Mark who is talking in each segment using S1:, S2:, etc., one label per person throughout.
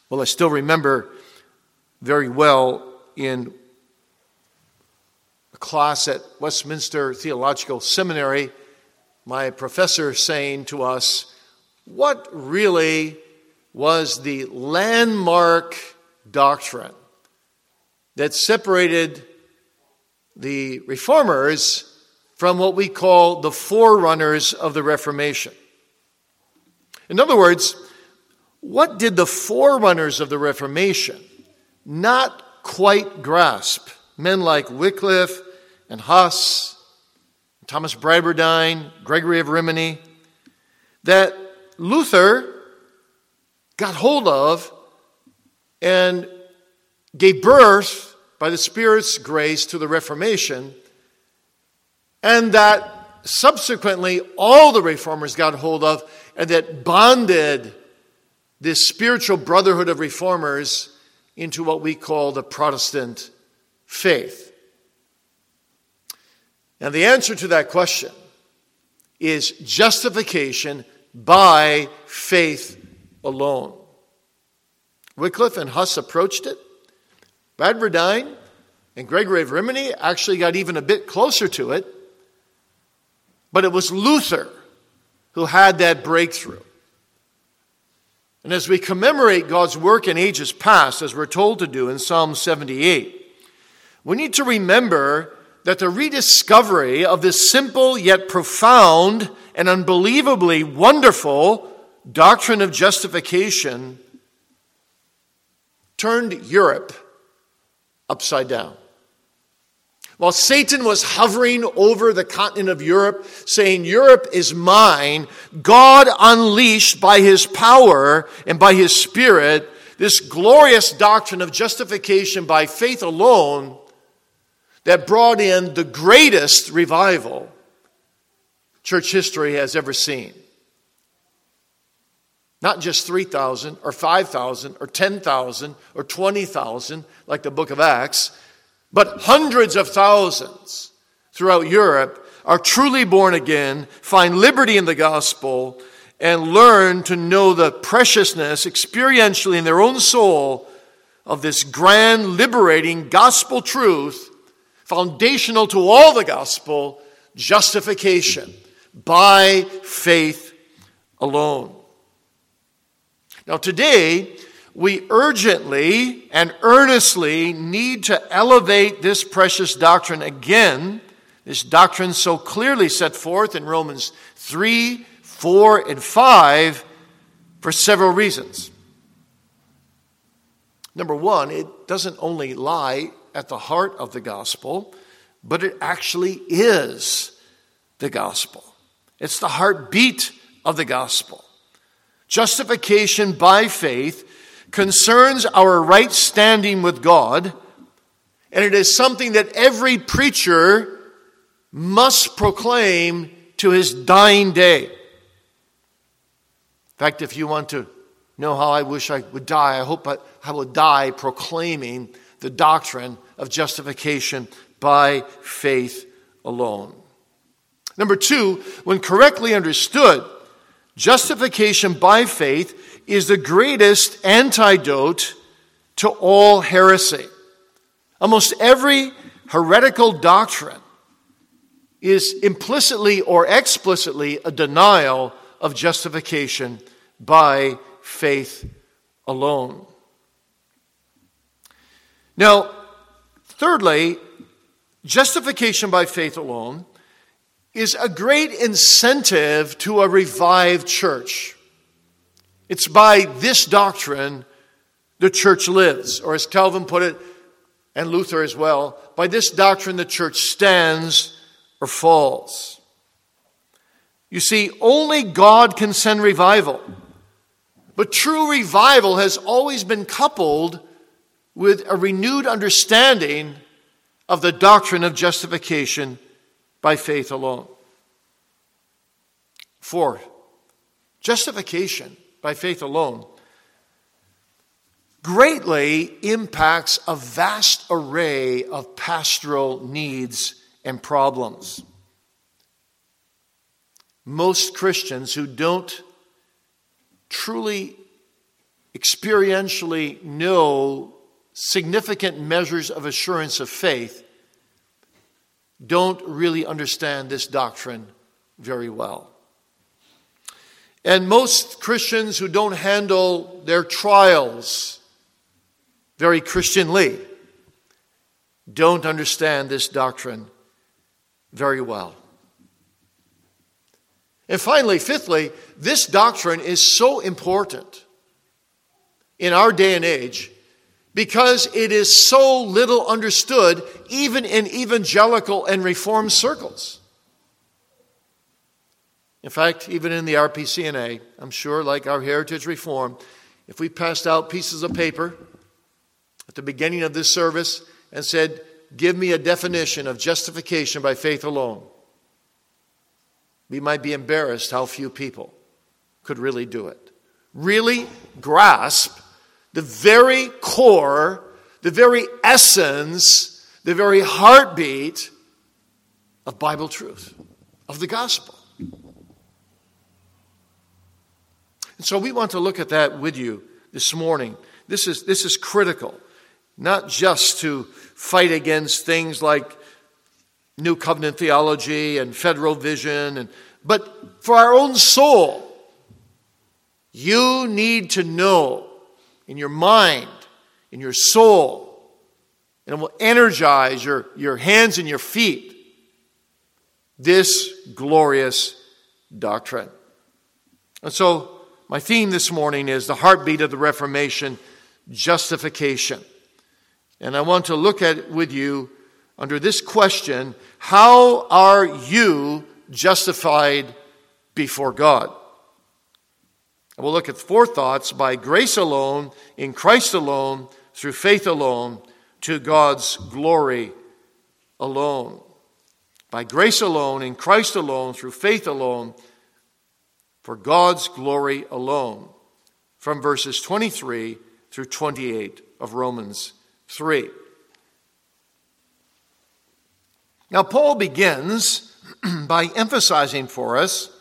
S1: Well, I still remember very well in a class at Westminster Theological Seminary, my professor saying to us, what really was the landmark doctrine that separated the Reformers from what we call the forerunners of the Reformation? In other words, what did the forerunners of the Reformation not quite grasp? Men like Wycliffe and Huss, Thomas Bradwardine, Gregory of Rimini, that Luther got hold of and gave birth by the Spirit's grace to the Reformation, and that subsequently all the Reformers got hold of, and that bonded this spiritual brotherhood of Reformers into what we call the Protestant faith. And the answer to that question is justification by faith alone. Wycliffe and Huss approached it. Bradwardine and Gregory of Rimini actually got even a bit closer to it. But it was Luther who had that breakthrough. And as we commemorate God's work in ages past, as we're told to do in Psalm 78, we need to remember that the rediscovery of this simple yet profound and unbelievably wonderful doctrine of justification turned Europe upside down. While Satan was hovering over the continent of Europe, saying, Europe is mine, God unleashed by his power and by his Spirit this glorious doctrine of justification by faith alone that brought in the greatest revival church history has ever seen. Not just 3,000 or 5,000 or 10,000 or 20,000 like the book of Acts, but hundreds of thousands throughout Europe are truly born again, find liberty in the gospel, and learn to know the preciousness experientially in their own soul of this grand, liberating gospel truth, foundational to all the gospel, justification by faith alone. Now today, we urgently and earnestly need to elevate this precious doctrine again, this doctrine so clearly set forth in Romans 3, 4, and 5 for several reasons. Number one, it doesn't only lie at the heart of the gospel, but it actually is the gospel. It's the heartbeat of the gospel. Justification by faith concerns our right standing with God, and it is something that every preacher must proclaim to his dying day. In fact, if you want to know how I wish I would die, I hope I will die proclaiming the doctrine of justification by faith alone. Number two, when correctly understood, justification by faith is the greatest antidote to all heresy. Almost every heretical doctrine is implicitly or explicitly a denial of justification by faith alone. Now, thirdly, justification by faith alone is a great incentive to a revived church. It's by this doctrine the church lives, or as Calvin put it, and Luther as well, by this doctrine the church stands or falls. You see, only God can send revival. But true revival has always been coupled with a renewed understanding of the doctrine of justification by faith alone. Fourth, justification by faith alone greatly impacts a vast array of pastoral needs and problems. Most Christians who don't truly experientially know significant measures of assurance of faith don't really understand this doctrine very well. And most Christians who don't handle their trials very Christianly don't understand this doctrine very well. And finally, fifthly, this doctrine is so important in our day and age because it is so little understood even in evangelical and reformed circles. In fact, even in the RPCNA, I'm sure, like our Heritage Reform, if we passed out pieces of paper at the beginning of this service and said, "Give me a definition of justification by faith alone," we might be embarrassed how few people could really do it. Really grasp the very core, the very essence, the very heartbeat of Bible truth, of the gospel. And so we want to look at that with you this morning. This is critical, not just to fight against things like New Covenant theology and federal vision, but for our own soul. You need to know in your mind, in your soul, and it will energize your hands and your feet, this glorious doctrine. And so my theme this morning is the heartbeat of the Reformation, justification. And I want to look at it with you under this question: how are you justified before God? And we'll look at 4 thoughts: by grace alone, in Christ alone, through faith alone, to God's glory alone. By grace alone, in Christ alone, through faith alone, for God's glory alone. From verses 23 through 28 of Romans 3. Now, Paul begins by emphasizing for us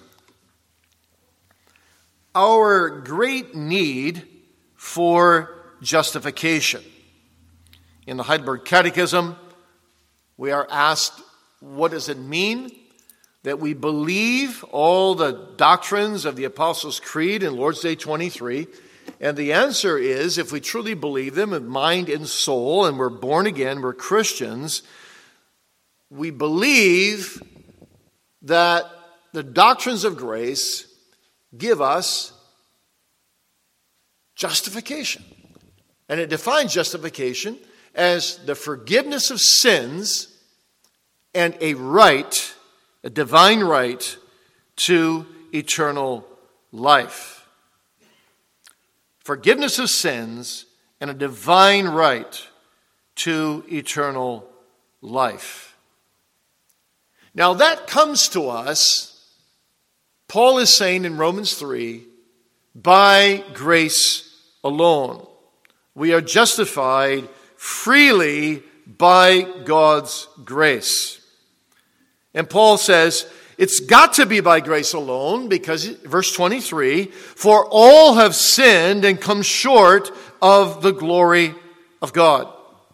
S1: our great need for justification. In the Heidelberg Catechism, we are asked, what does it mean that we believe all the doctrines of the Apostles' Creed in Lord's Day 23? And the answer is, if we truly believe them in mind and soul, and we're born again, we're Christians, we believe that the doctrines of grace give us justification. And it defines justification as the forgiveness of sins and a right, a divine right to eternal life. Forgiveness of sins and a divine right to eternal life. Now that comes to us, Paul is saying in Romans 3, by grace alone. We are justified freely by God's grace. And Paul says, it's got to be by grace alone because, verse 23, for all have sinned and come short of the glory of God.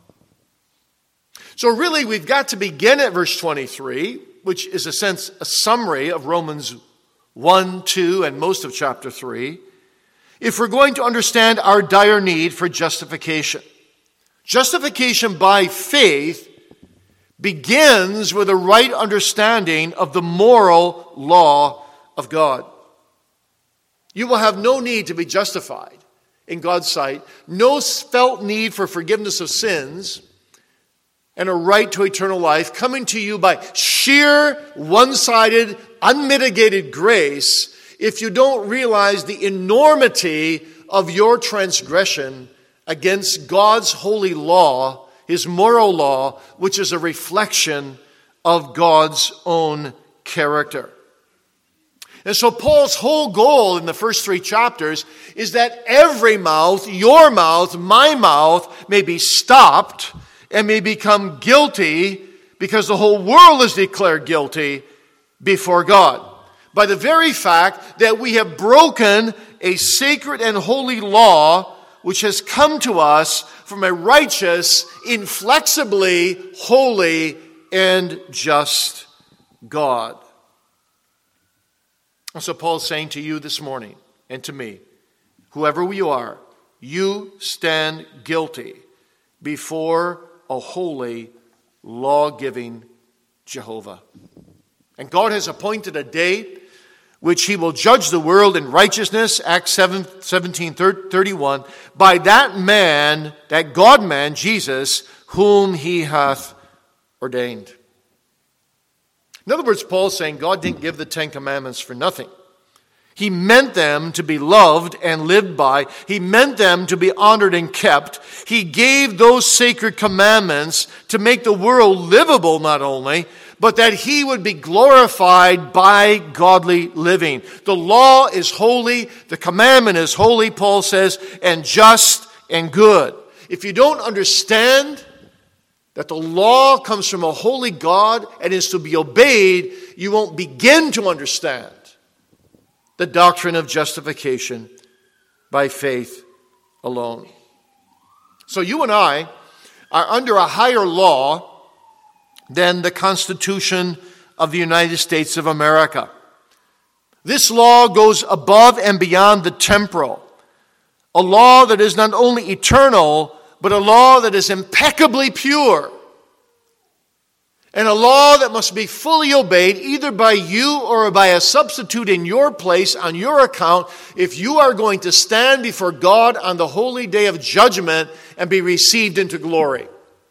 S1: So really, we've got to begin at verse 23, which is a summary of Romans 1, 2, and most of chapter 3, if we're going to understand our dire need for justification. Justification by faith begins with a right understanding of the moral law of God. You will have no need to be justified in God's sight, no felt need for forgiveness of sins, and a right to eternal life coming to you by sheer, one-sided, unmitigated grace if you don't realize the enormity of your transgression against God's holy law, His moral law, which is a reflection of God's own character. And so Paul's whole goal in the first 3 chapters is that every mouth, your mouth, my mouth, may be stopped and may become guilty because the whole world is declared guilty before God. By the very fact that we have broken a sacred and holy law which has come to us from a righteous, inflexibly holy, and just God. And so Paul's saying to you this morning, and to me, whoever you are, you stand guilty before a holy, law-giving Jehovah. And God has appointed a date which he will judge the world in righteousness, Acts 17:31, by that man, that God-man, Jesus, whom he hath ordained. In other words, Paul's saying God didn't give the Ten Commandments for nothing. He meant them to be loved and lived by. He meant them to be honored and kept. He gave those sacred commandments to make the world livable not only, but that he would be glorified by godly living. The law is holy, the commandment is holy, Paul says, and just and good. If you don't understand that the law comes from a holy God and is to be obeyed, you won't begin to understand the doctrine of justification by faith alone. So you and I are under a higher law than the Constitution of the United States of America. This law goes above and beyond the temporal. A law that is not only eternal, but a law that is impeccably pure. And a law that must be fully obeyed either by you or by a substitute in your place on your account if you are going to stand before God on the holy day of judgment and be received into glory.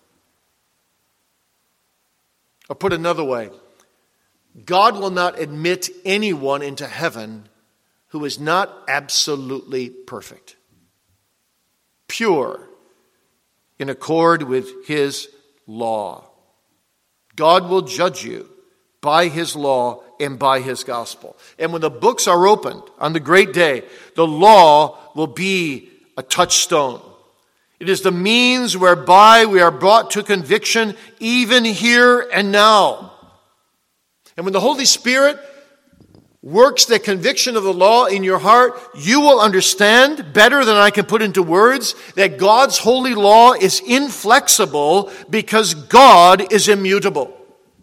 S1: Or put another way, God will not admit anyone into heaven who is not absolutely perfect, pure, in accord with his law. God will judge you by his law and by his gospel. And when the books are opened on the great day, the law will be a touchstone. It is the means whereby we are brought to conviction even here and now. And when the Holy Spirit works the conviction of the law in your heart, you will understand better than I can put into words that God's holy law is inflexible because God is immutable.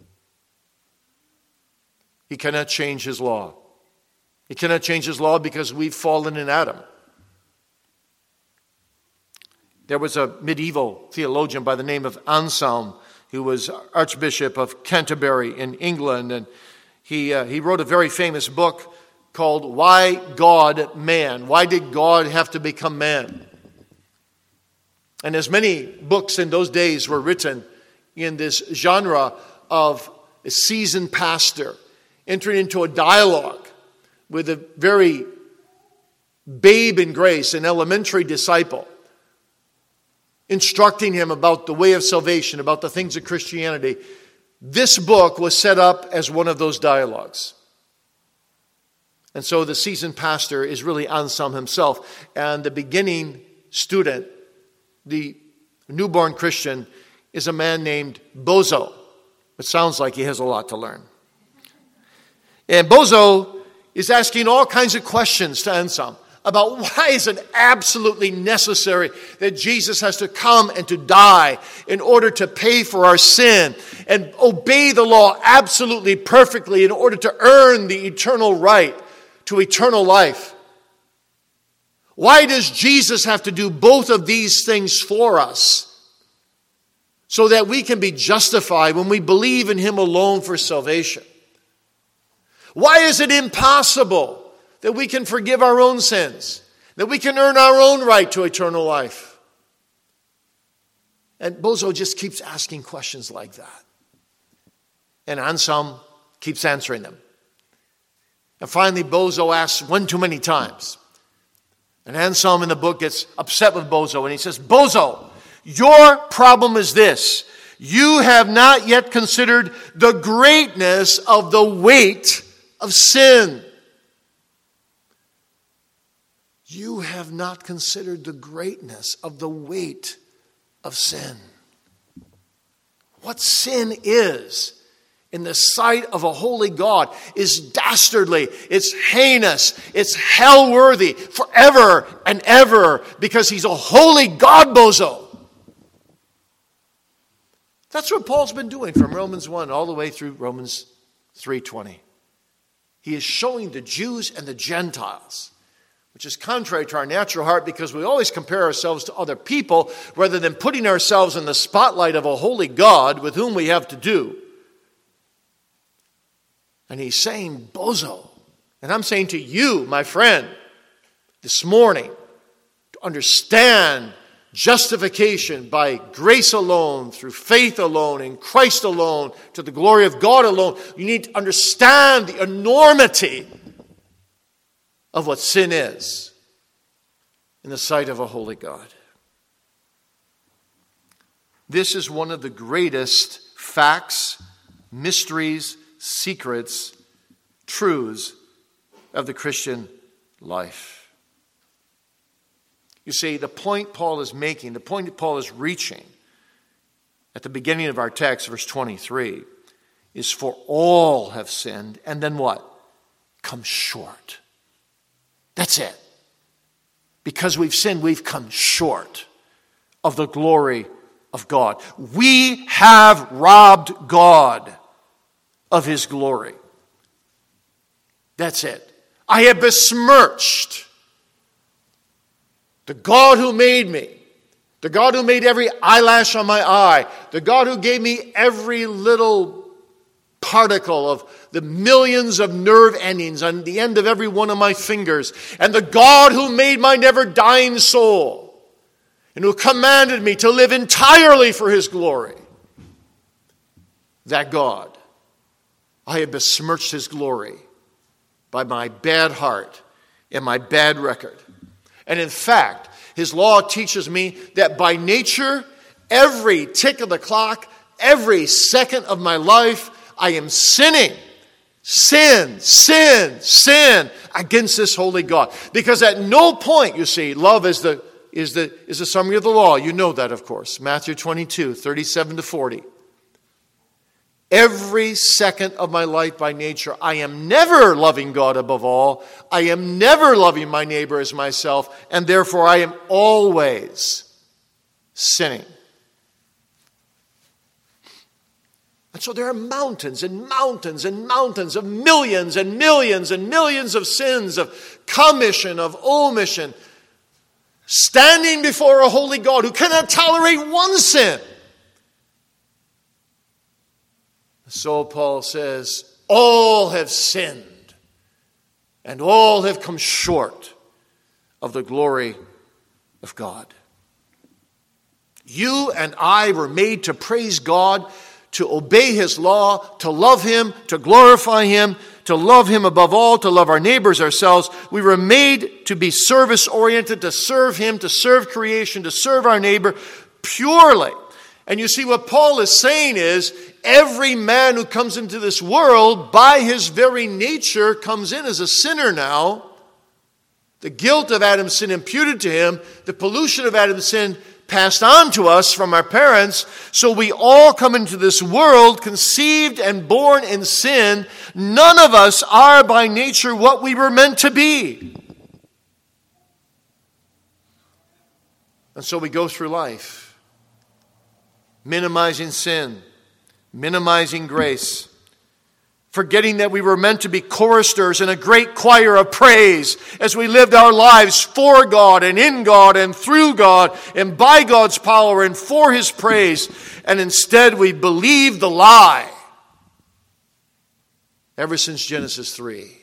S1: He cannot change his law. He cannot change his law because we've fallen in Adam. There was a medieval theologian by the name of Anselm who was Archbishop of Canterbury in England, and he wrote a very famous book called Why God Man? Why did God have to become man? And as many books in those days were written in this genre of a seasoned pastor entering into a dialogue with a very babe in grace, an elementary disciple, instructing him about the way of salvation, about the things of Christianity. This book was set up as one of those dialogues. And so the seasoned pastor is really Anselm himself. And the beginning student, the newborn Christian, is a man named Bozo. It sounds like he has a lot to learn. And Bozo is asking all kinds of questions to Anselm about why is it absolutely necessary that Jesus has to come and to die in order to pay for our sin and obey the law absolutely perfectly in order to earn the eternal right to eternal life. Why does Jesus have to do both of these things for us so that we can be justified when we believe in him alone for salvation? Why is it impossible that we can forgive our own sins, that we can earn our own right to eternal life? And Bozo just keeps asking questions like that. And Anselm keeps answering them. And finally, Bozo asks one too many times. And Anselm in the book gets upset with Bozo, and he says, Bozo, your problem is this. You have not yet considered the greatness of the weight of sin. You have not considered the greatness of the weight of sin. What sin is in the sight of a holy God is dastardly, it's heinous, it's hell-worthy forever and ever because he's a holy God bozo. That's what Paul's been doing from Romans 1 all the way through Romans 3:20. He is showing the Jews and the Gentiles, which is contrary to our natural heart because we always compare ourselves to other people rather than putting ourselves in the spotlight of a holy God with whom we have to do. And he's saying, bozo. And I'm saying to you, my friend, this morning, to understand justification by grace alone, through faith alone, in Christ alone, to the glory of God alone, you need to understand the enormity of what sin is in the sight of a holy God. This is one of the greatest facts, mysteries, secrets, truths of the Christian life. You see, the point Paul is making, the point that Paul is reaching at the beginning of our text, verse 23, is for all have sinned, and then what? Come short. That's it. Because we've sinned, we've come short of the glory of God. We have robbed God of his glory. That's it. I have besmirched the God who made me, the God who made every eyelash on my eye, the God who gave me every little particle of the millions of nerve endings on the end of every one of my fingers, and the God who made my never-dying soul, and who commanded me to live entirely for his glory. That God, I have besmirched his glory by my bad heart and my bad record. And in fact, his law teaches me that by nature, every tick of the clock, every second of my life, I am sinning. Sin against this holy God. Because at no point, you see, love is the summary of the law. You know that, of course. Matthew 22, 37 to 40. Every second of my life by nature, I am never loving God above all. I am never loving my neighbor as myself, and therefore I am always sinning. And so there are mountains and mountains and mountains of millions and millions and millions of sins, of commission, of omission, standing before a holy God who cannot tolerate one sin. So Paul says, all have sinned, and all have come short of the glory of God. You and I were made to praise God, to obey his law, to love him, to glorify him, to love him above all, to love our neighbors ourselves. We were made to be service-oriented, to serve him, to serve creation, to serve our neighbor purely. And you see, what Paul is saying is, every man who comes into this world, by his very nature, comes in as a sinner now. The guilt of Adam's sin imputed to him, the pollution of Adam's sin passed on to us from our parents. So we all come into this world conceived and born in sin. None of us are by nature what we were meant to be. And so we go through life minimizing sin, minimizing grace, forgetting that we were meant to be choristers in a great choir of praise as we lived our lives for God and in God and through God and by God's power and for his praise. And instead we believed the lie ever since Genesis 3,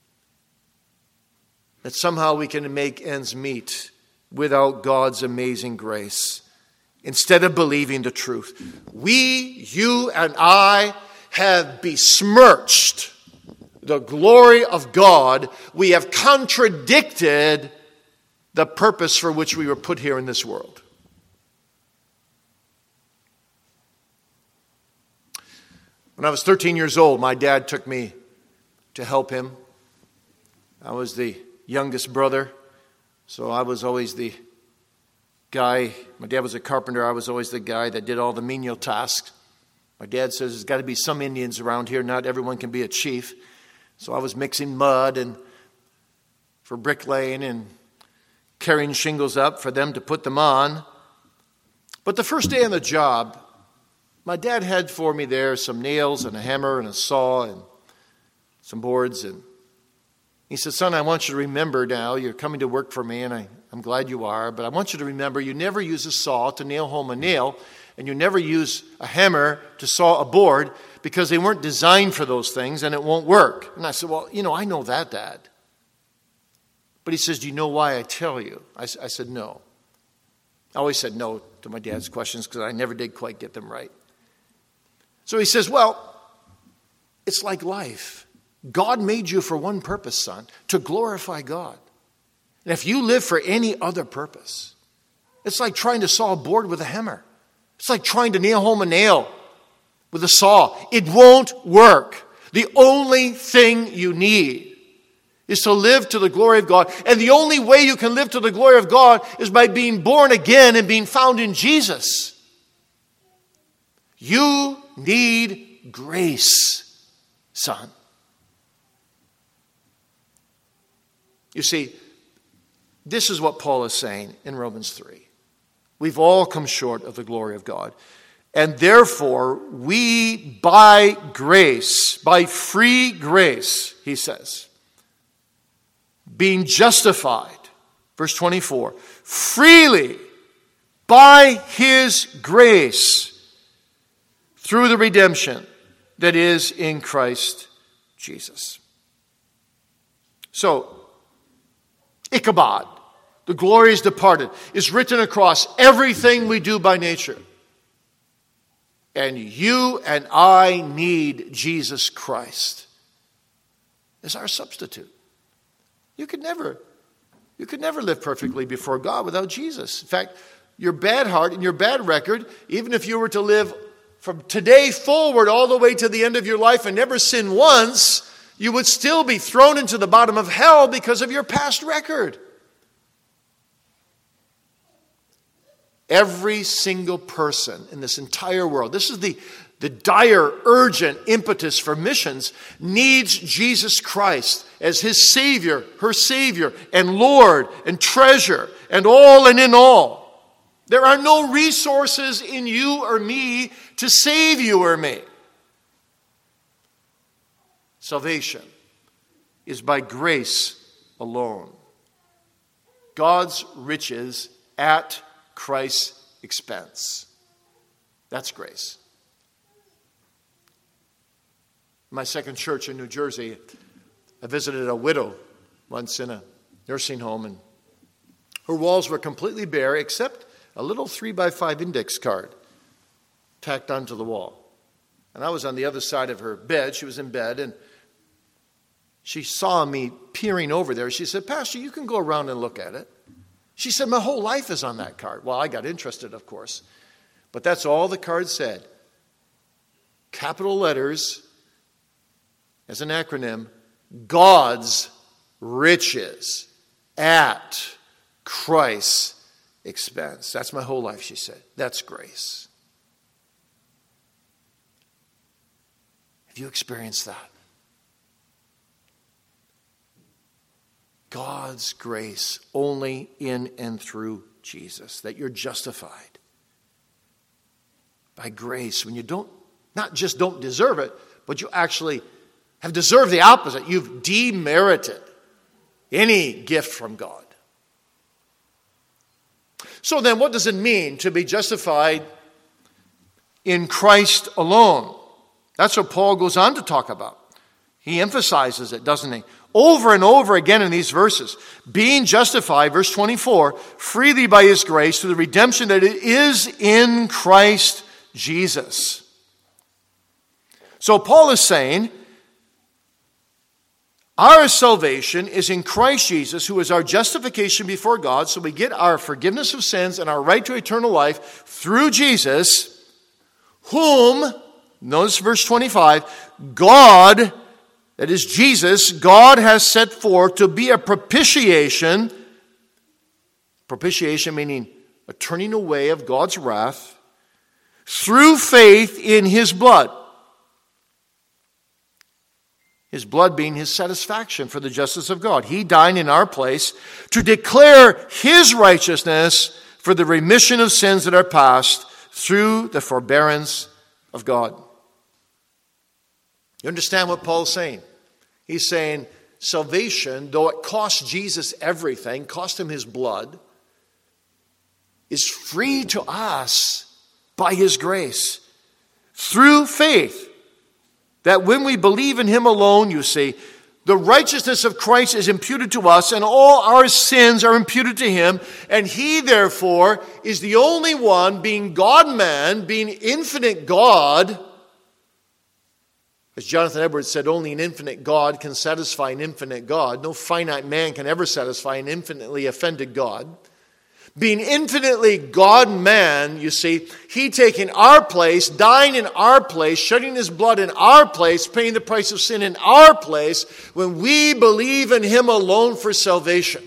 S1: that somehow we can make ends meet without God's amazing grace. Instead of believing the truth, you and I have besmirched the glory of God. We have contradicted the purpose for which we were put here in this world. When I was 13 years old, my dad took me to help him. I was the youngest brother, so I was always the guy. My dad was a carpenter. I was always the guy that did all the menial tasks. My dad says there's got to be some Indians around here. Not everyone can be a chief. So I was mixing mud and for bricklaying and carrying shingles up for them to put them on. But the first day on the job, my dad had for me there some nails and a hammer and a saw and some boards. And he said, son, I want you to remember now, you're coming to work for me, and I'm glad you are, but I want you to remember you never use a saw to nail home a nail, and you never use a hammer to saw a board, because they weren't designed for those things and it won't work. And I said, well, I know that, Dad. But he says, do you know why I tell you? I said, no. I always said no to my dad's questions because I never did quite get them right. So he says, well, it's like life. God made you for one purpose, son, to glorify God. And if you live for any other purpose, it's like trying to saw a board with a hammer. It's like trying to nail home a nail with a saw. It won't work. The only thing you need is to live to the glory of God. And the only way you can live to the glory of God is by being born again and being found in Jesus. You need grace, son. You see, this is what Paul is saying in Romans 3. We've all come short of the glory of God. And therefore, we by grace, by free grace, he says, being justified, verse 24, freely by his grace through the redemption that is in Christ Jesus. So, Ichabod, the glory is departed, is written across everything we do by nature. And you and I need Jesus Christ as our substitute. You could never live perfectly before God without Jesus. In fact, your bad heart and your bad record, even if you were to live from today forward all the way to the end of your life and never sin once, you would still be thrown into the bottom of hell because of your past record. Every single person in this entire world, this is the dire, urgent impetus for missions, needs Jesus Christ as his Savior, her Savior, and Lord, and treasure, and all and in all. There are no resources in you or me to save you or me. Salvation is by grace alone. God's riches at Christ's expense. That's grace. My second church in New Jersey, I visited a widow once in a nursing home, and her walls were completely bare except a little 3x5 index card tacked onto the wall. And I was on the other side of her bed. She was in bed, and she saw me peering over there. She said, Pastor, you can go around and look at it. She said, my whole life is on that card. Well, I got interested, of course. But that's all the card said. Capital letters, as an acronym, God's riches at Christ's expense. That's my whole life, she said. That's grace. Have you experienced that? God's grace only in and through Jesus, that you're justified by grace when you not just don't deserve it, but you actually have deserved the opposite. You've demerited any gift from God. So then, what does it mean to be justified in Christ alone? That's what Paul goes on to talk about. He emphasizes it, doesn't he? Over and over again in these verses. Being justified, verse 24, freely by his grace through the redemption that it is in Christ Jesus. So Paul is saying, our salvation is in Christ Jesus, who is our justification before God. So we get our forgiveness of sins and our right to eternal life through Jesus, whom, notice verse 25, God, that is Jesus, God has set forth to be a propitiation. Propitiation meaning a turning away of God's wrath through faith in his blood. His blood being his satisfaction for the justice of God. He died in our place to declare his righteousness for the remission of sins that are past through the forbearance of God. You understand what Paul's saying? He's saying salvation, though it cost Jesus everything, cost him his blood, is free to us by his grace through faith. That when we believe in him alone, you see, the righteousness of Christ is imputed to us, and all our sins are imputed to him, and he, therefore, is the only one, being God-man, being infinite God. As Jonathan Edwards said, only an infinite God can satisfy an infinite God. No finite man can ever satisfy an infinitely offended God. Being infinitely God-man, you see, he taking our place, dying in our place, shedding his blood in our place, paying the price of sin in our place, when we believe in him alone for salvation.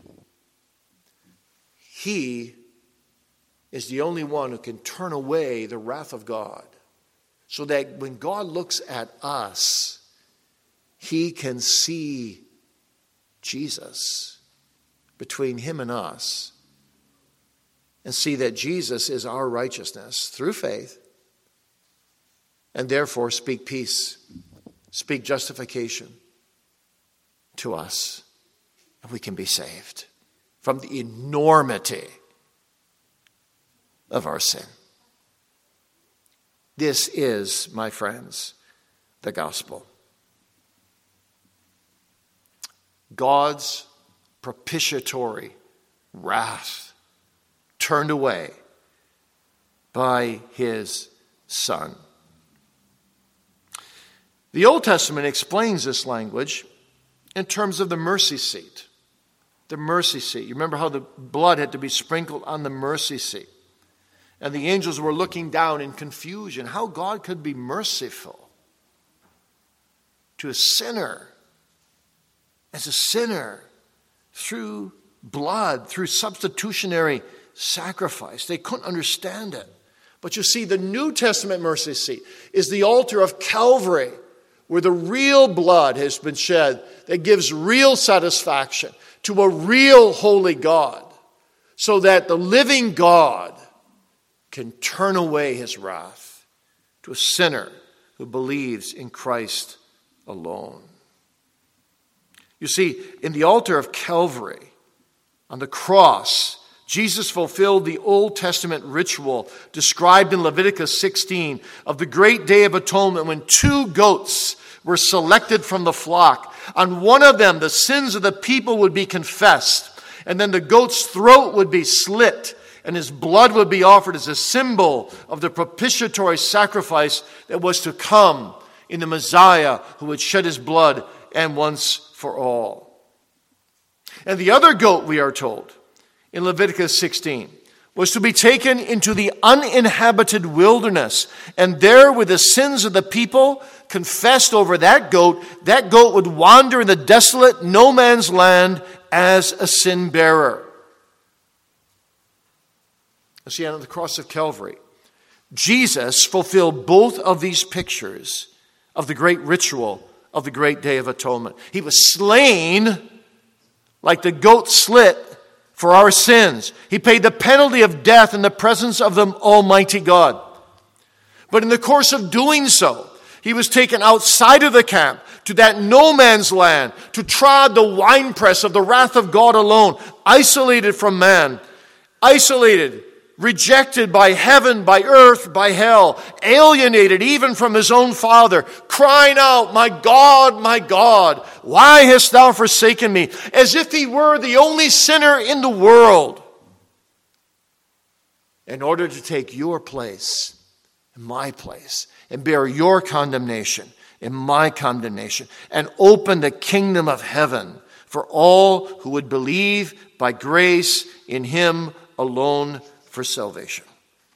S1: He is the only one who can turn away the wrath of God, so that when God looks at us, he can see Jesus between him and us, and see that Jesus is our righteousness through faith, and therefore speak peace, speak justification to us, and we can be saved from the enormity of our sin. This is, my friends, the gospel. God's propitiatory wrath turned away by his Son. The Old Testament explains this language in terms of the mercy seat. The mercy seat. You remember how the blood had to be sprinkled on the mercy seat. And the angels were looking down in confusion. How God could be merciful to a sinner, as a sinner, through blood, through substitutionary sacrifice. They couldn't understand it. But you see, the New Testament mercy seat is the altar of Calvary, where the real blood has been shed that gives real satisfaction to a real holy God, so that the living God can turn away his wrath to a sinner who believes in Christ alone. You see, in the altar of Calvary, on the cross, Jesus fulfilled the Old Testament ritual described in Leviticus 16 of the great day of atonement, when 2 goats were selected from the flock. On one of them, the sins of the people would be confessed, and then the goat's throat would be slit, and his blood would be offered as a symbol of the propitiatory sacrifice that was to come in the Messiah who would shed his blood and once for all. And the other goat, we are told, in Leviticus 16, was to be taken into the uninhabited wilderness, and there with the sins of the people confessed over that goat would wander in the desolate no man's land as a sin bearer. You see, on the cross of Calvary, Jesus fulfilled both of these pictures of the great ritual of the great day of atonement. He was slain like the goat slit for our sins. He paid the penalty of death in the presence of the Almighty God. But in the course of doing so, he was taken outside of the camp to that no man's land, to trod the winepress of the wrath of God alone, isolated from man, isolated, rejected by heaven, by earth, by hell, alienated even from his own Father, crying out, my God, why hast thou forsaken me?" As if he were the only sinner in the world, in order to take your place and my place, and bear your condemnation and my condemnation, and open the kingdom of heaven for all who would believe by grace in him alone for salvation.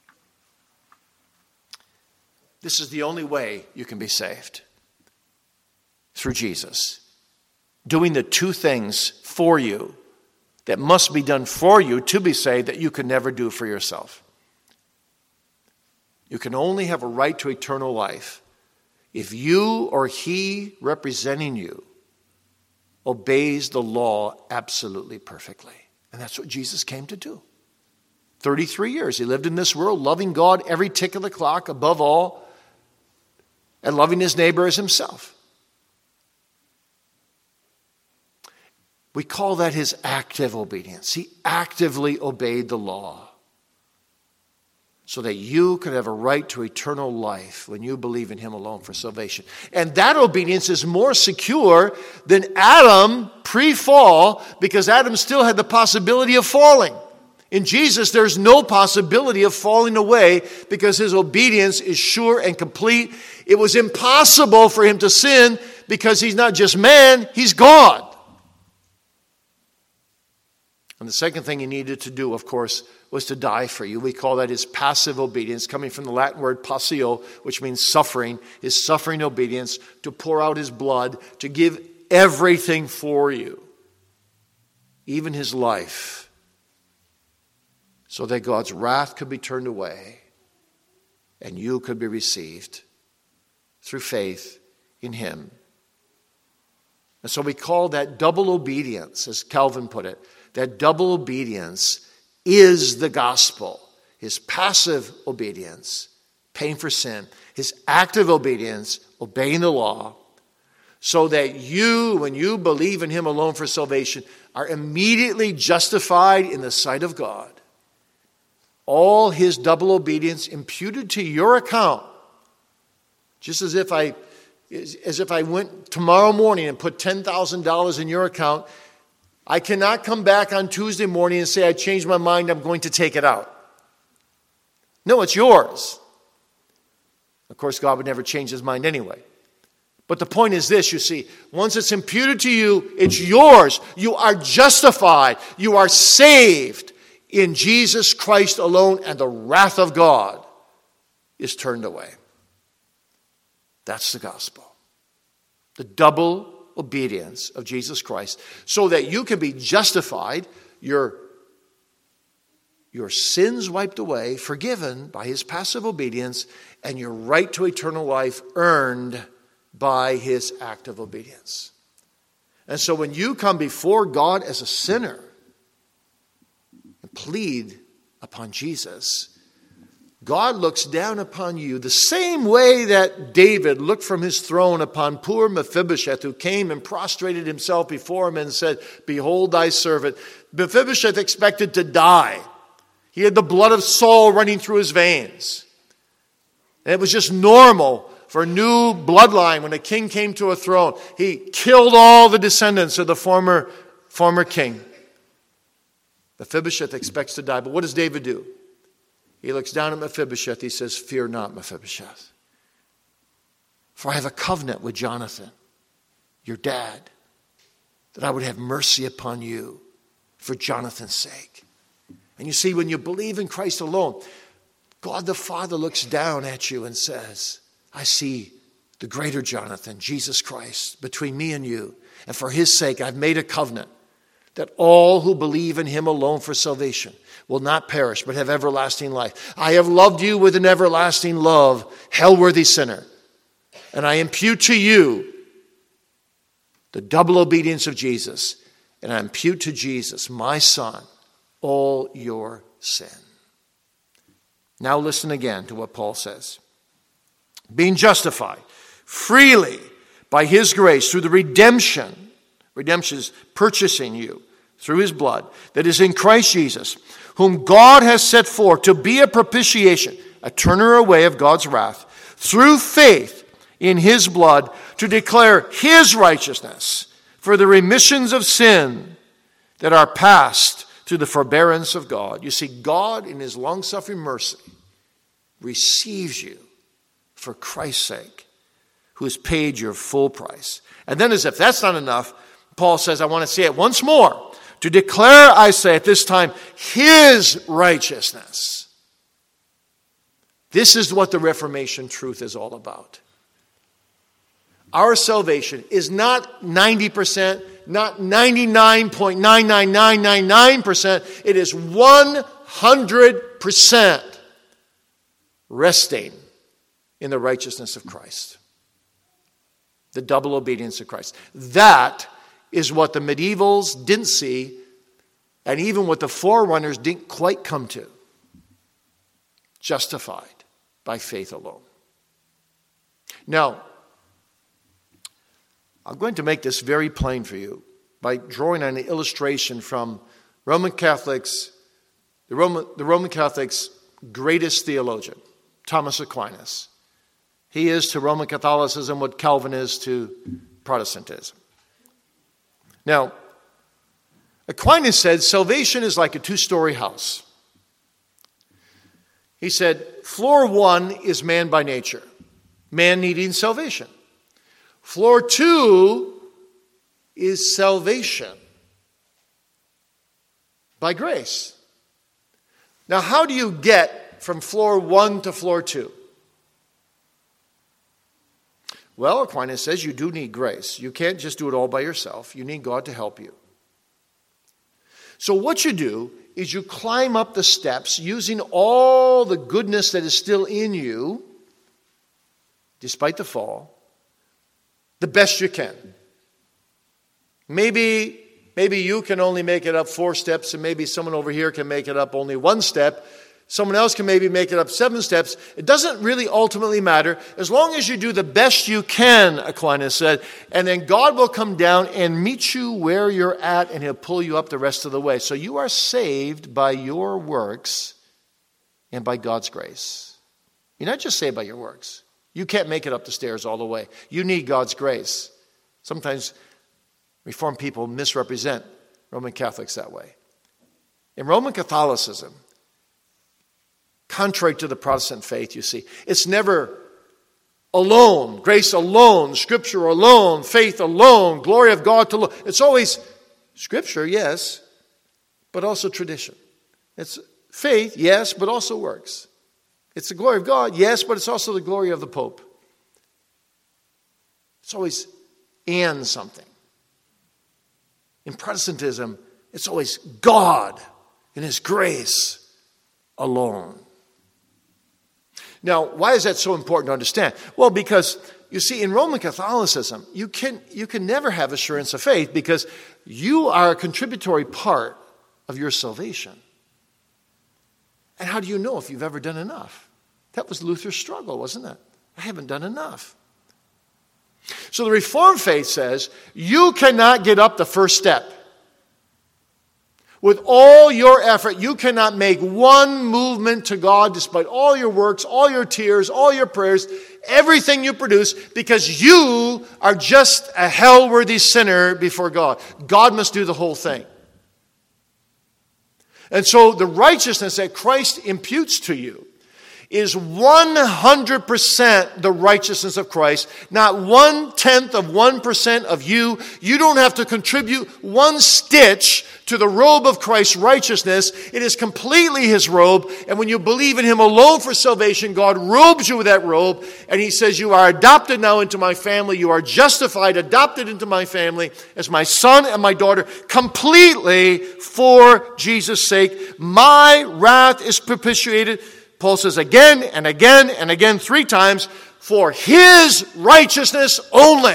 S1: This is the only way you can be saved. Through Jesus. Doing the 2 things for you that must be done for you to be saved that you could never do for yourself. You can only have a right to eternal life if you or he representing you obeys the law absolutely perfectly. And that's what Jesus came to do. 33 years he lived in this world, loving God every tick of the clock above all, and loving his neighbor as himself. We call that his active obedience. He actively obeyed the law so that you could have a right to eternal life when you believe in him alone for salvation. And that obedience is more secure than Adam pre-fall, because Adam still had the possibility of falling. In Jesus, there's no possibility of falling away because his obedience is sure and complete. It was impossible for him to sin because he's not just man, he's God. And the second thing he needed to do, of course, was to die for you. We call that his passive obedience, coming from the Latin word passio, which means suffering. His suffering obedience, to pour out his blood, to give everything for you, even his life, so that God's wrath could be turned away and you could be received through faith in him. And so we call that double obedience, as Calvin put it. That double obedience is the gospel. His passive obedience, paying for sin. His active obedience, obeying the law. So that you, when you believe in him alone for salvation, are immediately justified in the sight of God. All his double obedience imputed to your account. Just as if I went tomorrow morning and put $10,000 in your account, I cannot come back on Tuesday morning and say, I changed my mind, I'm going to take it out. No, it's yours. Of course, God would never change his mind anyway. But the point is this, you see, once it's imputed to you, it's yours. You are justified. You are saved in Jesus Christ alone, and the wrath of God is turned away. That's the gospel. The double obedience of Jesus Christ, so that you can be justified, your sins wiped away, forgiven by his passive obedience, and your right to eternal life earned by his active obedience. And so when you come before God as a sinner and plead upon Jesus, God looks down upon you the same way that David looked from his throne upon poor Mephibosheth, who came and prostrated himself before him and said, Behold thy servant. Mephibosheth expected to die. He had the blood of Saul running through his veins. And it was just normal for a new bloodline when a king came to a throne. He killed all the descendants of the former king. Mephibosheth expects to die. But what does David do? He looks down at Mephibosheth. He says, Fear not, Mephibosheth. For I have a covenant with Jonathan, your dad, that I would have mercy upon you for Jonathan's sake. And you see, when you believe in Christ alone, God the Father looks down at you and says, I see the greater Jonathan, Jesus Christ, between me and you. And for his sake, I've made a covenant that all who believe in him alone for salvation will not perish, but have everlasting life. I have loved you with an everlasting love, hell-worthy sinner. And I impute to you the double obedience of Jesus. And I impute to Jesus, my son, all your sin. Now listen again to what Paul says. Being justified freely by his grace through the redemption is purchasing you through his blood that is in Christ Jesus, whom God has set forth to be a propitiation, a turner away of God's wrath, through faith in his blood, to declare his righteousness for the remissions of sin that are past through the forbearance of God. You see, God in his long-suffering mercy receives you for Christ's sake, who has paid your full price. And then, as if that's not enough, Paul says, I want to say it once more. To declare, I say at this time, his righteousness. This is what the Reformation truth is all about. Our salvation is not 90%, not 99.99999%. It is 100%. resting in the righteousness of Christ. The double obedience of Christ. That is what the medievals didn't see, and even what the forerunners didn't quite come to. Justified by faith alone. Now, I'm going to make this very plain for you by drawing on an illustration from Roman Catholics, the Roman Catholics' greatest theologian, Thomas Aquinas. He is to Roman Catholicism what Calvin is to Protestantism. Now, Aquinas said salvation is like a 2-story house. He said, floor 1 is man by nature, man needing salvation. Floor 2 is salvation by grace. Now, how do you get from floor 1 to floor 2? Well, Aquinas says you do need grace. You can't just do it all by yourself. You need God to help you. So what you do is you climb up the steps using all the goodness that is still in you, despite the fall, the best you can. Maybe you can only make it up 4 steps, and maybe someone over here can make it up only 1 step. Someone else can maybe make it up 7 steps. It doesn't really ultimately matter as long as you do the best you can, Aquinas said, and then God will come down and meet you where you're at, and he'll pull you up the rest of the way. So you are saved by your works and by God's grace. You're not just saved by your works. You can't make it up the stairs all the way. You need God's grace. Sometimes Reformed people misrepresent Roman Catholics that way. In Roman Catholicism, contrary to the Protestant faith, you see, it's never alone, grace alone, Scripture alone, faith alone, glory of God alone. It's always Scripture, yes, but also tradition. It's faith, yes, but also works. It's the glory of God, yes, but it's also the glory of the Pope. It's always and something. In Protestantism, it's always God and His grace alone. Now, why is that so important to understand? Well, because, you see, in Roman Catholicism, you can never have assurance of faith because you are a contributory part of your salvation. And how do you know if you've ever done enough? That was Luther's struggle, wasn't it? I haven't done enough. So the Reformed faith says you cannot get up the first step. With all your effort, you cannot make one movement to God despite all your works, all your tears, all your prayers, everything you produce, because you are just a hell-worthy sinner before God. God must do the whole thing. And so the righteousness that Christ imputes to you is 100% the righteousness of Christ, not 0.1% of you. You don't have to contribute 1 stitch to the robe of Christ's righteousness. It is completely His robe, and when you believe in Him alone for salvation, God robes you with that robe, and He says, you are adopted now into my family. You are justified, adopted into my family as my son and my daughter, completely for Jesus' sake. My wrath is propitiated. Paul says again and again and again 3 times, for His righteousness only.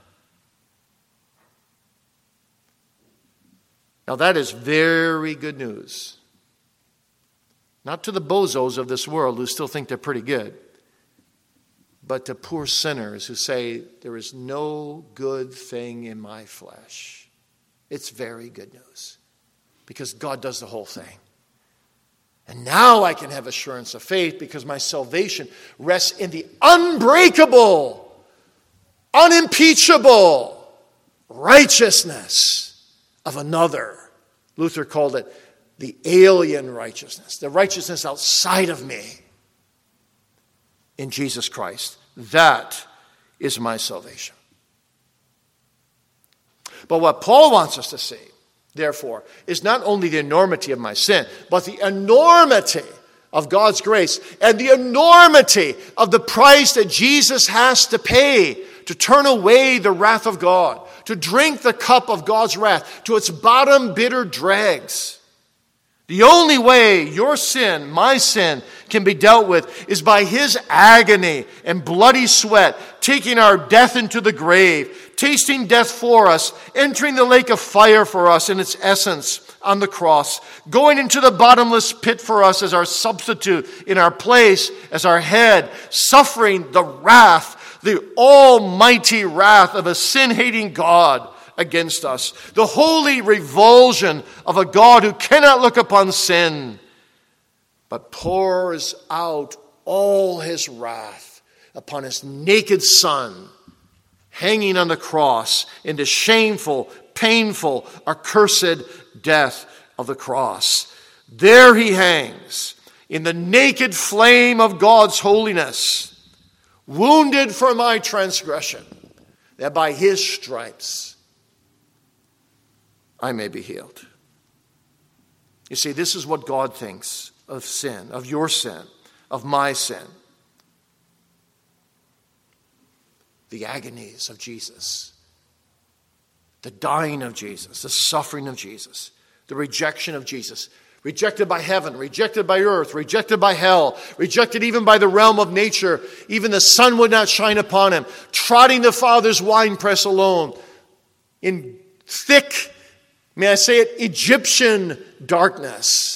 S1: Now that is very good news. Not to the bozos of this world who still think they're pretty good, but to poor sinners who say, there is no good thing in my flesh. It's very good news because God does the whole thing. And now I can have assurance of faith because my salvation rests in the unbreakable, unimpeachable righteousness of another. Luther called it the alien righteousness, the righteousness outside of me in Jesus Christ. That is my salvation. But what Paul wants us to see, therefore, is not only the enormity of my sin, but the enormity of God's grace and the enormity of the price that Jesus has to pay to turn away the wrath of God, to drink the cup of God's wrath to its bottom bitter dregs. The only way your sin, my sin, can be dealt with is by his agony and bloody sweat, taking our death into the grave, tasting death for us, entering the lake of fire for us in its essence on the cross, going into the bottomless pit for us as our substitute, in our place as our head, suffering the wrath, the almighty wrath of a sin-hating God against us, the holy revulsion of a God who cannot look upon sin, but pours out all his wrath upon his naked Son, hanging on the cross in the shameful, painful, accursed death of the cross. There he hangs in the naked flame of God's holiness, wounded for my transgression, that by his stripes I may be healed. You see, this is what God thinks of sin, of your sin, of my sin. The agonies of Jesus, the dying of Jesus, the suffering of Jesus, the rejection of Jesus, rejected by heaven, rejected by earth, rejected by hell, rejected even by the realm of nature. Even the sun would not shine upon him, trotting the Father's winepress alone in thick, may I say it, Egyptian darkness.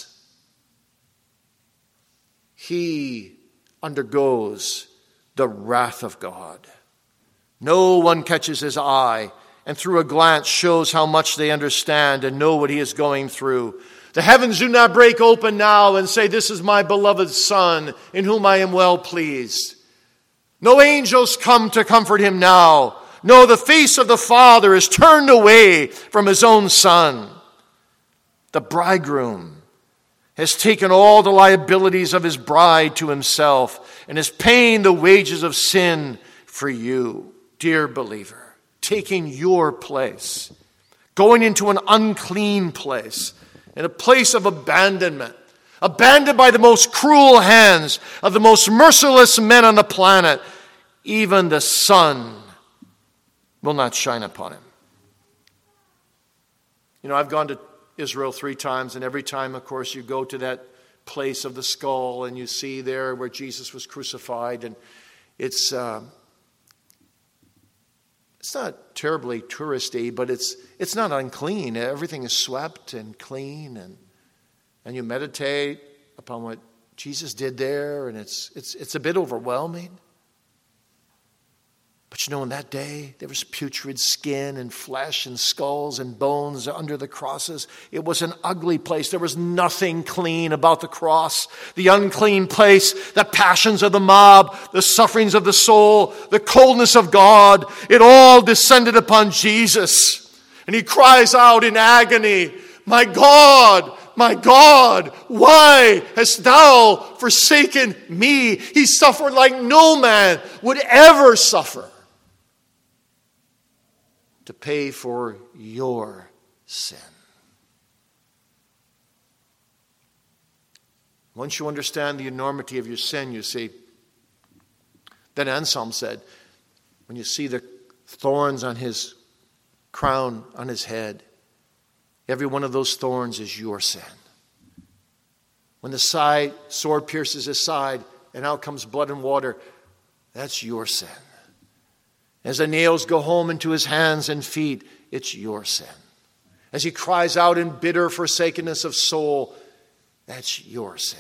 S1: He undergoes the wrath of God. No one catches his eye, and through a glance shows how much they understand and know what he is going through. The heavens do not break open now and say, "This is my beloved Son, in whom I am well pleased." No angels come to comfort him now. No, the face of the Father is turned away from his own Son. The bridegroom has taken all the liabilities of his bride to himself and is paying the wages of sin for you, dear believer, taking your place, going into an unclean place, in a place of abandonment, abandoned by the most cruel hands of the most merciless men on the planet. Even the sun will not shine upon him. You know, I've gone to Israel 3 times, and every time, of course, you go to that place of the skull and you see there where Jesus was crucified, and it's not terribly touristy, but it's not unclean. Everything is swept and clean, and you meditate upon what Jesus did there, and it's a bit overwhelming. But you know, in that day, there was putrid skin and flesh and skulls and bones under the crosses. It was an ugly place. There was nothing clean about the cross. The unclean place, the passions of the mob, the sufferings of the soul, the coldness of God, it all descended upon Jesus. And he cries out in agony, my God, why hast thou forsaken me?" He suffered like no man would ever suffer, to pay for your sin. Once you understand the enormity of your sin, you see, then Anselm said, when you see the thorns on his crown, on his head, every one of those thorns is your sin. When the sword pierces his side and out comes blood and water, that's your sin. As the nails go home into his hands and feet, it's your sin. As he cries out in bitter forsakenness of soul, that's your sin.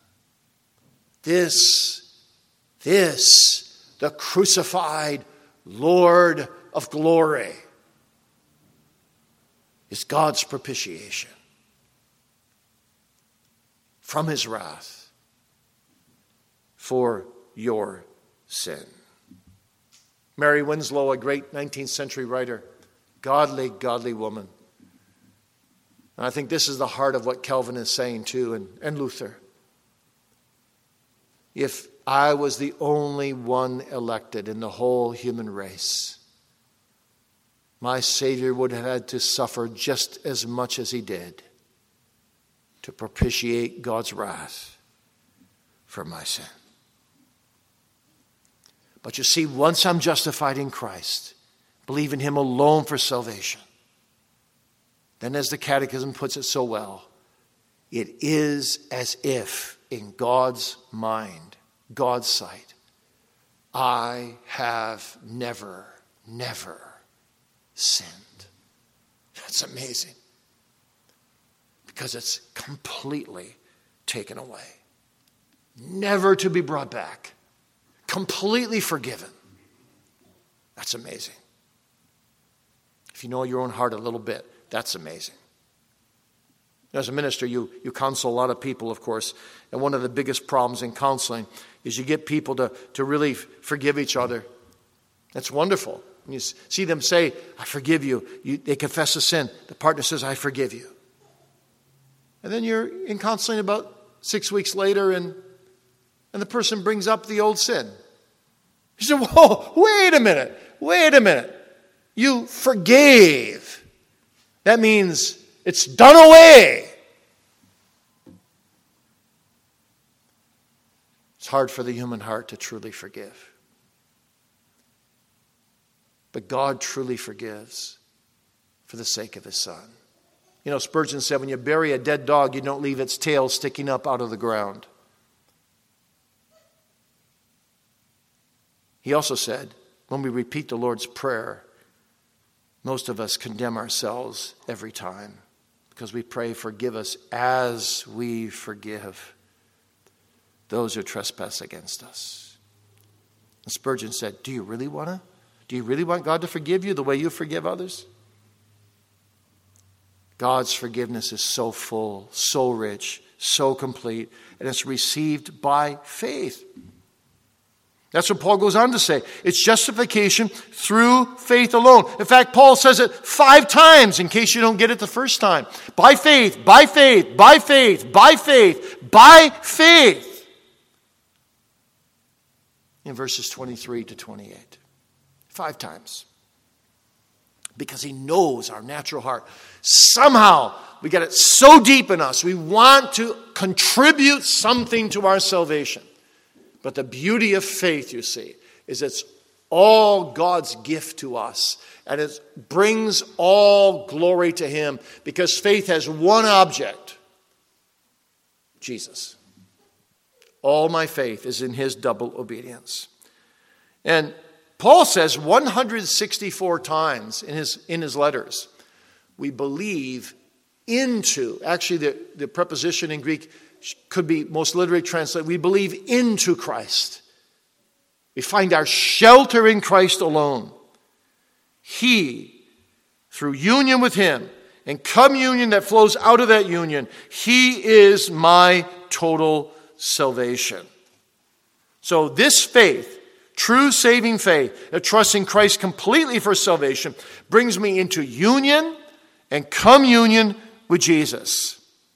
S1: This, the crucified Lord of glory, is God's propitiation from his wrath for your sin. Mary Winslow, a great 19th century writer, godly woman. And I think this is the heart of what Calvin is saying too, and Luther. If I was the only one elected in the whole human race, my Savior would have had to suffer just as much as he did to propitiate God's wrath for my sin. But you see, once I'm justified in Christ, believe in him alone for salvation, then as the Catechism puts it so well, it is as if in God's mind, God's sight, I have never sinned. That's amazing. Because it's completely taken away. Never to be brought back. Completely forgiven. That's amazing. If you know your own heart a little bit, that's amazing. As a minister, you counsel a lot of people, of course, and one of the biggest problems in counseling is you get people to really forgive each other. That's wonderful. When you see them say, I forgive you, they confess a sin. The partner says, I forgive you. And then you're in counseling about 6 weeks later, and the person brings up the old sin. You say, whoa, wait a minute. You forgave. That means it's done away. It's hard for the human heart to truly forgive. But God truly forgives for the sake of his Son. You know, Spurgeon said, when you bury a dead dog, you don't leave its tail sticking up out of the ground. He also said, when we repeat the Lord's Prayer, most of us condemn ourselves every time because we pray, forgive us as we forgive those who trespass against us. And Spurgeon said, do you really want God to forgive you the way you forgive others? God's forgiveness is so full, so rich, so complete, and it's received by faith. That's what Paul goes on to say. It's justification through faith alone. In fact, Paul says it 5 times in case you don't get it the first time. By faith, by faith, by faith, by faith, by faith. In verses 23 to 28. 5 times. Because he knows our natural heart. Somehow, we get it so deep in us. We want to contribute something to our salvation. But the beauty of faith, you see, is it's all God's gift to us. And it brings all glory to him. Because faith has one object. Jesus. All my faith is in his double obedience. And Paul says 164 times in his letters, we believe into. Actually, the preposition in Greek could be most literally translated, we believe into Christ. We find our shelter in Christ alone. He, through union with him and communion that flows out of that union, he is my total salvation. So this faith, true saving faith, that trusts in Christ completely for salvation, brings me into union and communion with Jesus.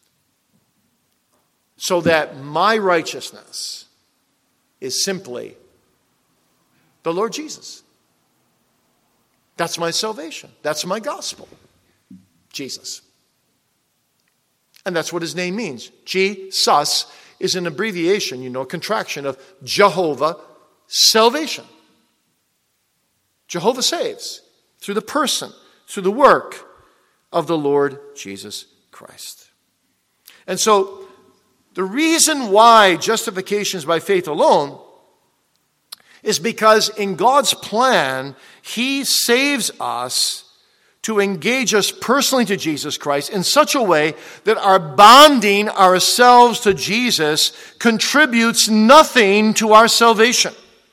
S1: So that my righteousness is simply the Lord Jesus. That's my salvation. That's my gospel. Jesus. And that's what his name means. Jesus is an abbreviation, a contraction of Jehovah salvation. Jehovah saves through the person, through the work of the Lord Jesus Christ. And so, the reason why justification is by faith alone is because in God's plan, he saves us to engage us personally to Jesus Christ in such a way that our bonding ourselves to Jesus contributes nothing to our salvation.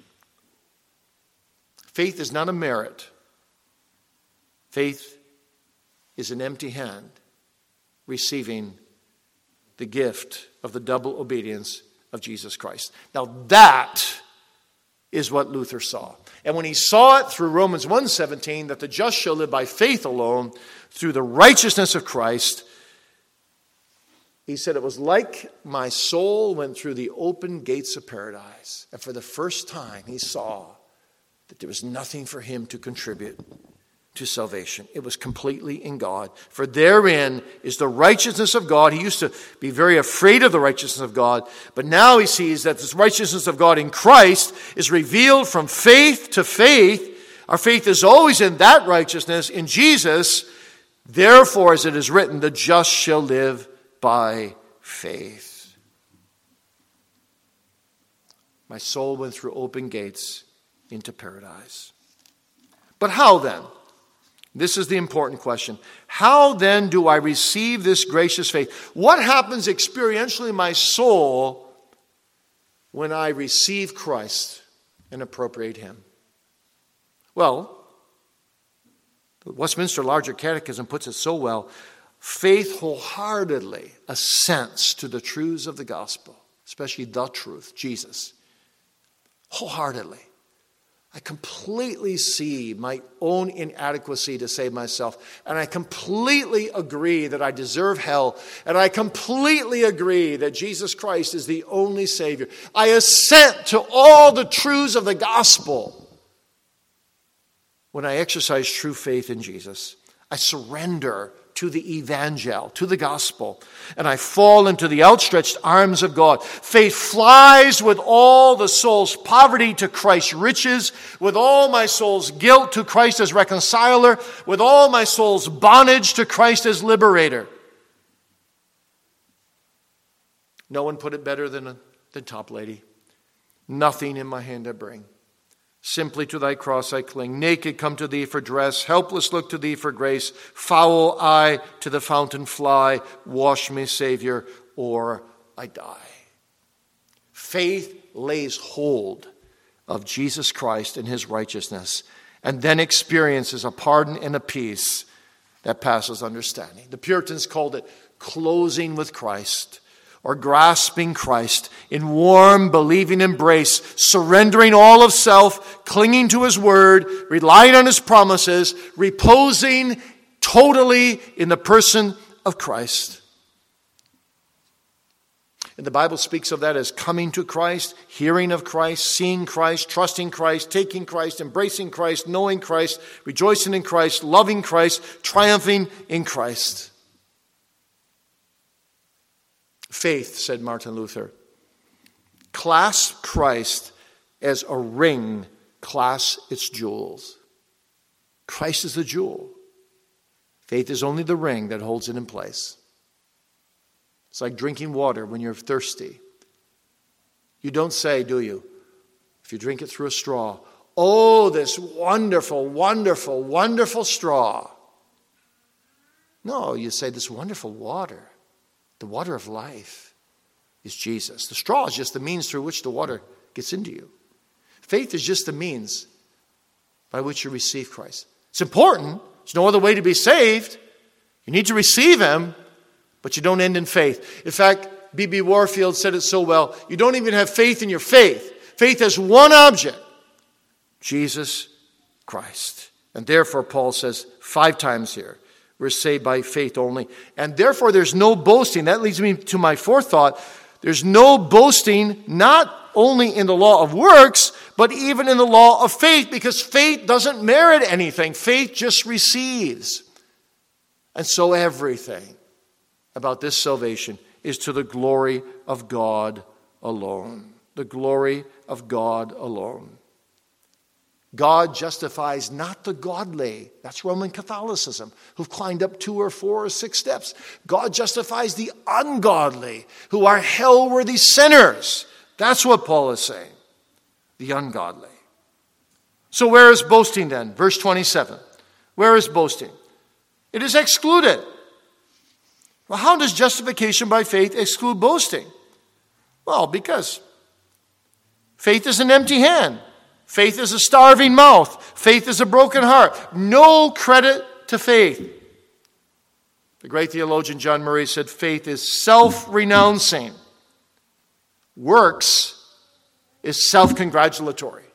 S1: Faith is not a merit. Faith is an empty hand receiving the gift of the double obedience of Jesus Christ. Now that is what Luther saw. And when he saw it through Romans 1:17, that the just shall live by faith alone, through the righteousness of Christ, he said it was like my soul went through the open gates of paradise. And for the first time he saw that there was nothing for him to contribute to salvation. It was completely in God. For therein is the righteousness of God. He used to be very afraid of the righteousness of God, but now he sees that this righteousness of God in Christ is revealed from faith to faith. Our faith is always in that righteousness, in Jesus. Therefore, as it is written, the just shall live by faith. My soul went through open gates into paradise. But how then? This is the important question. How then do I receive this gracious faith? What happens experientially in my soul when I receive Christ and appropriate Him? Well, the Westminster Larger Catechism puts it so well. Faith wholeheartedly assents to the truths of the gospel, especially the truth, Jesus. Wholeheartedly. I completely see my own inadequacy to save myself. And I completely agree that I deserve hell. And I completely agree that Jesus Christ is the only Savior. I assent to all the truths of the gospel. When I exercise true faith in Jesus, I surrender to the evangel, to the gospel, and I fall into the outstretched arms of God. Faith flies with all the soul's poverty to Christ's riches, with all my soul's guilt to Christ as reconciler, with all my soul's bondage to Christ as liberator. No one put it better than the top lady. Nothing in my hand I bring. Simply to thy cross I cling. Naked come to thee for dress. Helpless look to thee for grace. Foul I to the fountain fly. Wash me, Savior, or I die. Faith lays hold of Jesus Christ and His righteousness, and then experiences a pardon and a peace that passes understanding. The Puritans called it closing with Christ, or grasping Christ in warm, believing embrace, surrendering all of self, clinging to His word, relying on His promises, reposing totally in the person of Christ. And the Bible speaks of that as coming to Christ, hearing of Christ, seeing Christ, trusting Christ, taking Christ, embracing Christ, knowing Christ, rejoicing in Christ, loving Christ, triumphing in Christ. Faith, said Martin Luther, clasp Christ as a ring clasps its jewels. Christ is the jewel. Faith is only the ring that holds it in place. It's like drinking water when you're thirsty. You don't say, do you, if you drink it through a straw, oh, this wonderful, wonderful, wonderful straw. No, you say this wonderful water. The water of life is Jesus. The straw is just the means through which the water gets into you. Faith is just the means by which you receive Christ. It's important. There's no other way to be saved. You need to receive Him, but you don't end in faith. In fact, B.B. Warfield said it so well, you don't even have faith in your faith. Faith has one object, Jesus Christ. And therefore, Paul says 5 times here, we're saved by faith only. And therefore, there's no boasting. That leads me to my 4th thought. There's no boasting, not only in the law of works, but even in the law of faith, because faith doesn't merit anything. Faith just receives. And so everything about this salvation is to the glory of God alone. The glory of God alone. God justifies not the godly. That's Roman Catholicism, who've climbed up 2 or 4 or 6 steps. God justifies the ungodly, who are hell-worthy sinners. That's what Paul is saying. The ungodly. So where is boasting then? Verse 27. Where is boasting? It is excluded. Well, how does justification by faith exclude boasting? Well, because faith is an empty hand. Faith is a starving mouth. Faith is a broken heart. No credit to faith. The great theologian John Murray said faith is self-renouncing. Works is self-congratulatory.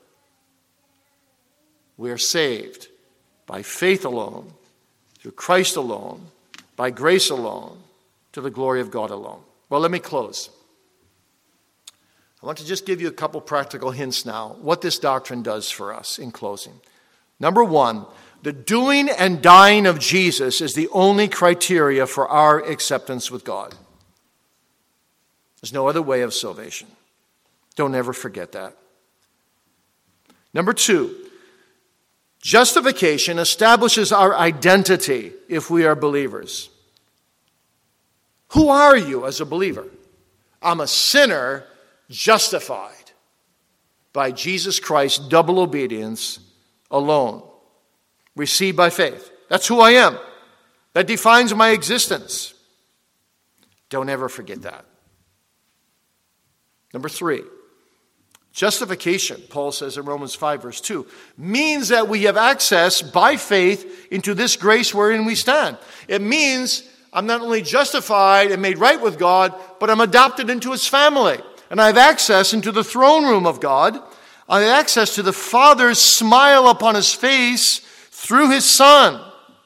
S1: We are saved by faith alone, through Christ alone, by grace alone, to the glory of God alone. Well, let me close. I want to just give you a couple practical hints now, what this doctrine does for us in closing. Number 1, the doing and dying of Jesus is the only criteria for our acceptance with God. There's no other way of salvation. Don't ever forget that. Number 2, justification establishes our identity if we are believers. Who are you as a believer? I'm a sinner justified by Jesus Christ's double obedience alone, received by faith. That's who I am. That defines my existence. Don't ever forget that. Number 3, justification, Paul says in Romans 5, verse 2, means that we have access by faith into this grace wherein we stand. It means I'm not only justified and made right with God, but I'm adopted into His family. And I have access into the throne room of God. I have access to the Father's smile upon His face through His Son.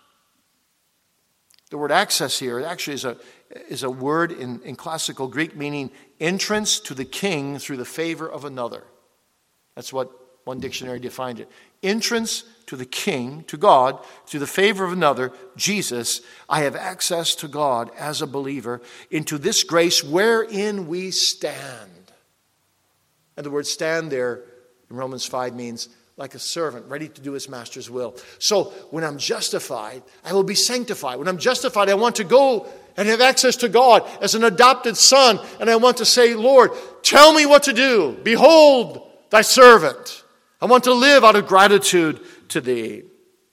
S1: The word access here actually is a word in classical Greek meaning entrance to the king through the favor of another. That's what one dictionary defined it. Entrance to the king, to God, through the favor of another, Jesus. I have access to God as a believer into this grace wherein we stand. And the word stand there in Romans 5 means like a servant, ready to do his master's will. So when I'm justified, I will be sanctified. When I'm justified, I want to go and have access to God as an adopted son. And I want to say, Lord, tell me what to do. Behold thy servant. I want to live out of gratitude to thee.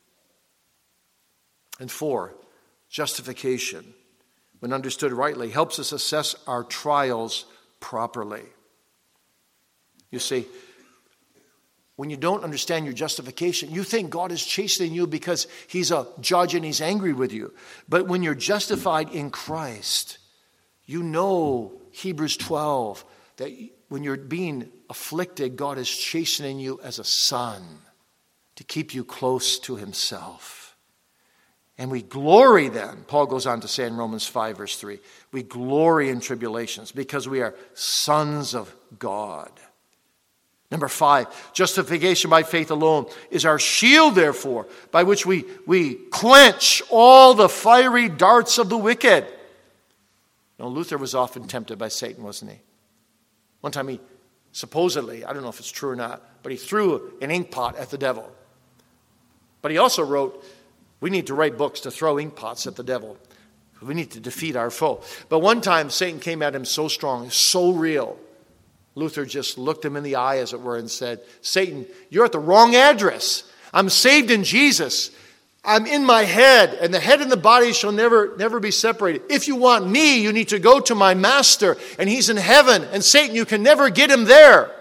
S1: And 4, justification, when understood rightly, helps us assess our trials properly. You see, when you don't understand your justification, you think God is chastening you because He's a judge and He's angry with you. But when you're justified in Christ, you know Hebrews 12, that when you're being afflicted, God is chastening you as a son to keep you close to Himself. And we glory then, Paul goes on to say in Romans 5, verse 3, we glory in tribulations because we are sons of God. Number 5, justification by faith alone is our shield, therefore, by which we quench all the fiery darts of the wicked. You know, Luther was often tempted by Satan, wasn't he? One time he supposedly, I don't know if it's true or not, but he threw an ink pot at the devil. But he also wrote, we need to write books to throw ink pots at the devil. We need to defeat our foe. But one time Satan came at him so strong, so real, Luther just looked him in the eye, as it were, and said, Satan, you're at the wrong address. I'm saved in Jesus. I'm in my head, and the head and the body shall never be separated. If you want me, you need to go to my master, and He's in heaven. And Satan, you can never get him there.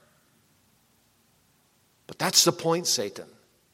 S1: But that's the point, Satan.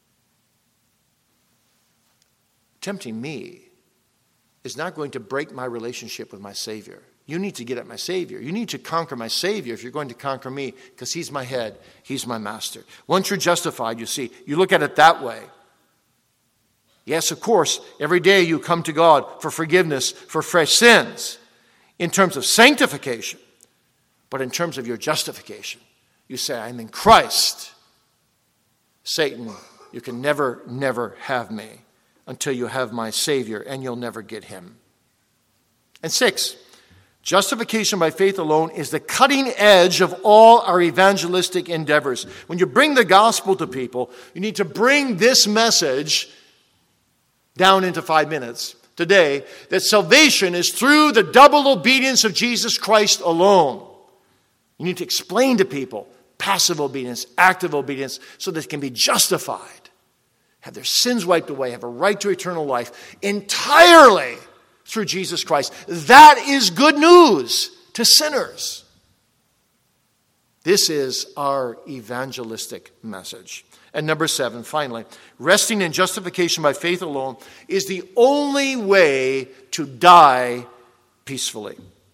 S1: Tempting me is not going to break my relationship with my Savior. You need to get at my Savior. You need to conquer my Savior if you're going to conquer me, because He's my head. He's my master. Once you're justified, you see, you look at it that way. Yes, of course, every day you come to God for forgiveness for fresh sins in terms of sanctification. But in terms of your justification, you say, I'm in Christ. Satan, you can never have me until you have my Savior, and you'll never get Him. And 6, justification by faith alone is the cutting edge of all our evangelistic endeavors. When you bring the gospel to people, you need to bring this message down into 5 minutes today, that salvation is through the double obedience of Jesus Christ alone. You need to explain to people passive obedience, active obedience, so that they can be justified, have their sins wiped away, have a right to eternal life entirely through Jesus Christ. That is good news to sinners. This is our evangelistic message. And number 7, finally, resting in justification by faith alone is the only way to die peacefully.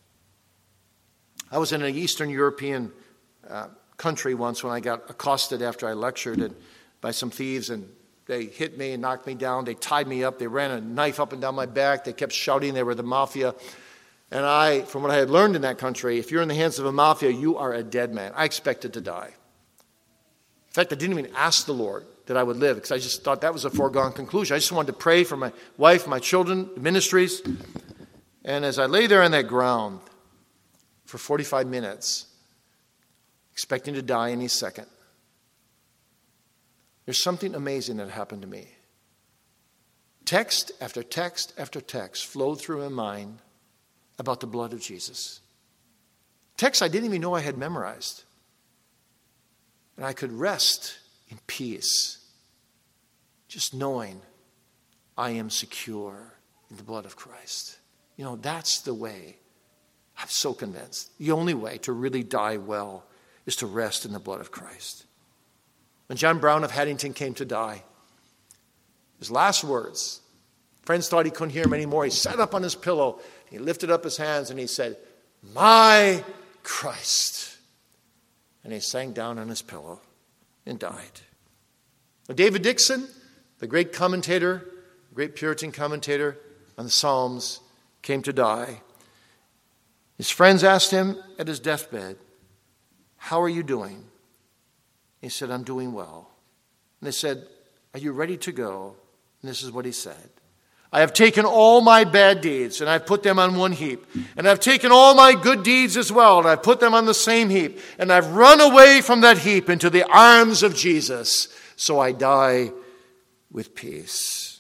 S1: I was in an Eastern European country once when I got accosted after I lectured by some thieves, and they hit me and knocked me down. They tied me up. They ran a knife up and down my back. They kept shouting they were the mafia. And I, from what I had learned in that country, if you're in the hands of a mafia, you are a dead man. I expected to die. In fact, I didn't even ask the Lord that I would live, because I just thought that was a foregone conclusion. I just wanted to pray for my wife, my children, ministries. And as I lay there on that ground for 45 minutes, expecting to die any second, there's something amazing that happened to me. Text after text after text flowed through my mind about the blood of Jesus. Text I didn't even know I had memorized. And I could rest in peace, just knowing I am secure in the blood of Christ. You know, that's the way. I'm so convinced. The only way to really die well is to rest in the blood of Christ. When John Brown of Haddington came to die, his last words, friends thought he couldn't hear him anymore. He sat up on his pillow, he lifted up his hands and he said, "My Christ." And he sank down on his pillow and died. Now, David Dixon, the great commentator, great Puritan commentator on the Psalms, came to die. His friends asked him at his deathbed, "How are you doing?" He said, "I'm doing well." And they said, "Are you ready to go?" And this is what he said: "I have taken all my bad deeds and I've put them on one heap. And I've taken all my good deeds as well and I've put them on the same heap. And I've run away from that heap into the arms of Jesus. So I die with peace."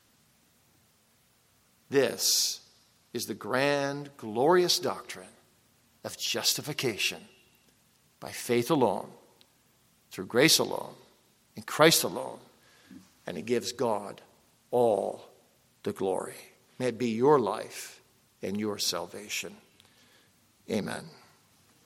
S1: This is the grand, glorious doctrine of justification by faith alone, through grace alone, in Christ alone. And it gives God all the glory. May it be your life and your salvation. Amen.